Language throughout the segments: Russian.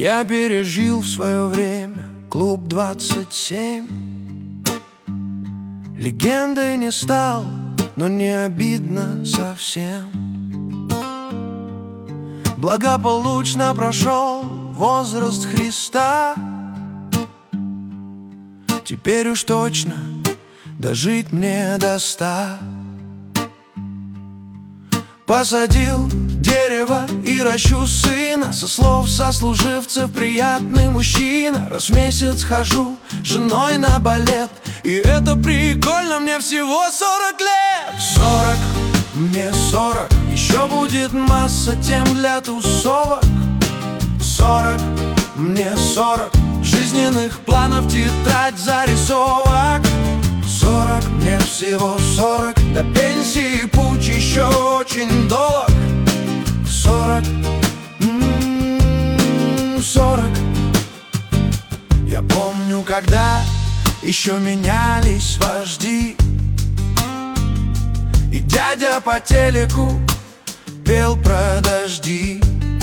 Я пережил в свое время клуб 27. Легендой не стал, но не обидно совсем. Благополучно прошел возраст Христа. Теперь уж точно дожить мне до 100. Посадил дерево и ращу сына, со слов сослуживцев приятный мужчина. Раз в месяц хожу с женой на балет, и это прикольно, мне всего 40 лет. 40, мне 40, еще будет масса тем для тусовок. 40, мне 40, жизненных планов тетрадь зарисовок. 40, мне всего 40, до пенсии путь еще очень долг. 40, 40. Я помню, когда еще менялись вожди, и дядя по телеку пел про дожди.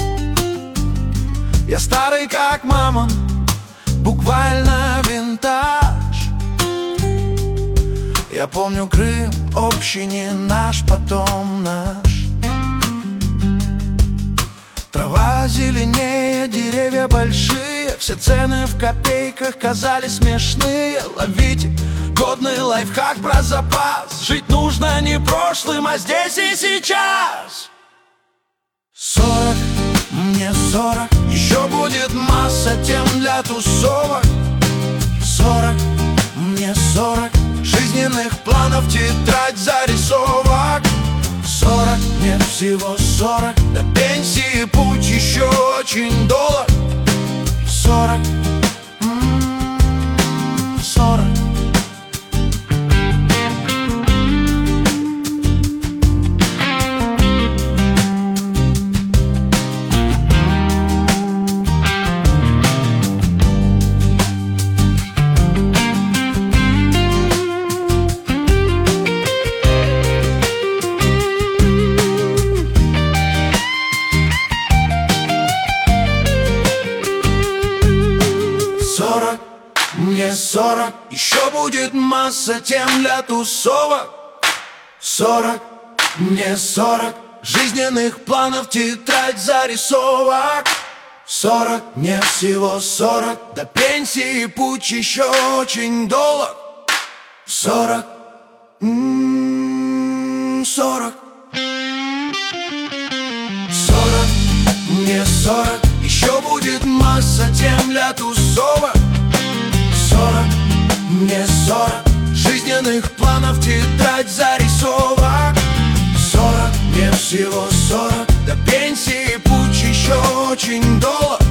Я старый как мама, буквально винтаж. Я помню Крым, общий не наш, потом наш. Трава зеленее, деревья большие, все цены в копейках казались смешные. Ловите годный лайфхак про запас, жить нужно не прошлым, а здесь и сейчас. 40, мне 40, еще будет масса тем для тусовок. 40, мне 40, жизненных планов тетрадь зарисовок. 40, мне всего 40, до пенсии путь еще очень долг. 40, 40. Мне 40, еще будет масса тем для тусовок. 40, мне 40, жизненных планов тетрадь зарисовок. 40, мне всего 40, до пенсии путь еще очень долг. 40, 40. 40, мне 40, еще будет масса тем для тусовок. 40, мне 40, жизненных планов тетрадь зарисовок. 40, мне всего 40, до пенсии путь еще очень долг.